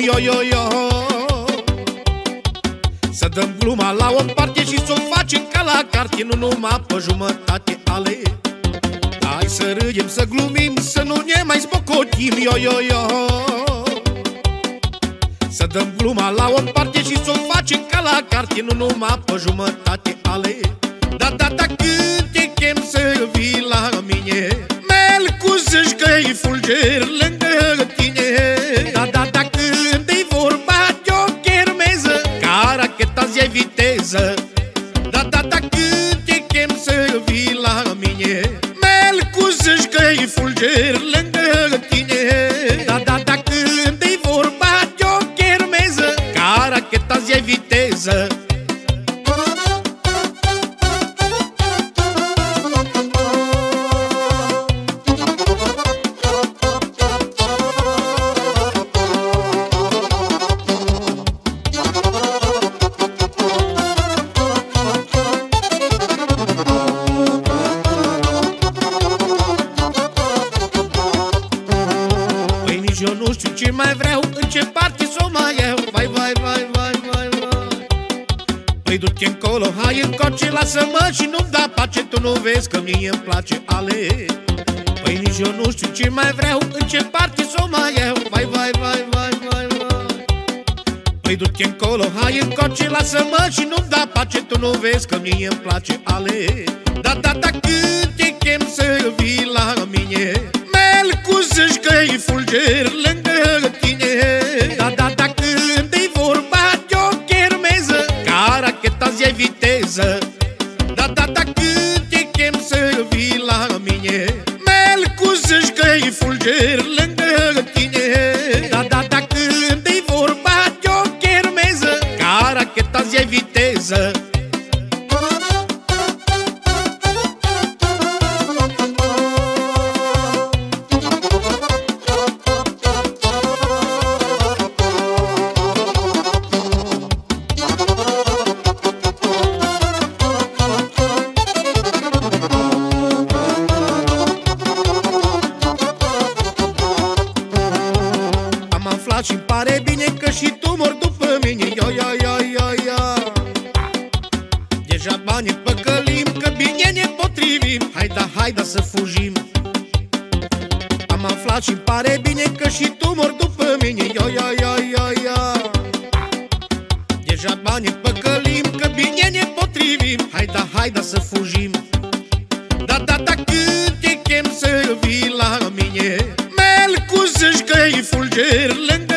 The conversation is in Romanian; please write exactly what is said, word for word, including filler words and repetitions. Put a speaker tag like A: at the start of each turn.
A: yo, yo, yo. Să dăm gluma la o parte și s-o facem ca la carte, nu numai pe jumătate ale. Hai să râdem, să glumim, să nu ne mai spocotim, yo, yo, yo. Să dăm gluma la o parte și s-o facem ca la carte, nu numai pe jumătate ale. Da, da, da, când te chem să vii la mine, melcu zici că-i fulger lângă tine. Da, da, da, când-i vorba de o chermeză, ca racheta-zi ai viteză. Da, da, da, când te chem să vii la mine, melcu zici că-i fulger lângă tine. Da, da, da, când-i vorba de o chermeză, ca racheta-zi ai viteză. Eu nu știu ce mai vreau, în ce parte s-o mai iau. Vai, vai, vai, vai, vai, vai. Păi du-te încolo, hai încoace, lasă-mă și nu-mi da pace. Tu nu vezi că mie îmi place ale. Păi nici eu nu știu ce mai vreau, în ce parte s-o mai iau. Vai, vai, vai, vai, vai, vai. Păi du-te încolo, hai încoace, lasă-mă și nu-mi da pace. Tu nu vezi că mie îmi place ale. Da, da, da, când te chem să vii la mine, melcu zici că-i fulger lângă tine. Da, da, da, când-i vorba de o chermeză, ca racheta-zi ai viteză. Da, da, da, când te chem să vii la mine, melcu zici că-i fulger lângă tine. Da, da, da, când-i vorba de o chermeză, ca racheta-zi ai viteză. Și-mi pare bine că și tu mor după mine. Ia, ia, ia, ia, ia. Deja banii păcălim, că bine ne potrivim. Haida, haida să fugim. Am aflat și-mi pare bine că și tu mor după mine. Ia, ia, ia, ia, ia. Deja banii păcălim, că bine ne potrivim. Haida, haida să fugim. Da, da, da, când te chem să vii la mine, melcu zici că-i fulger lângă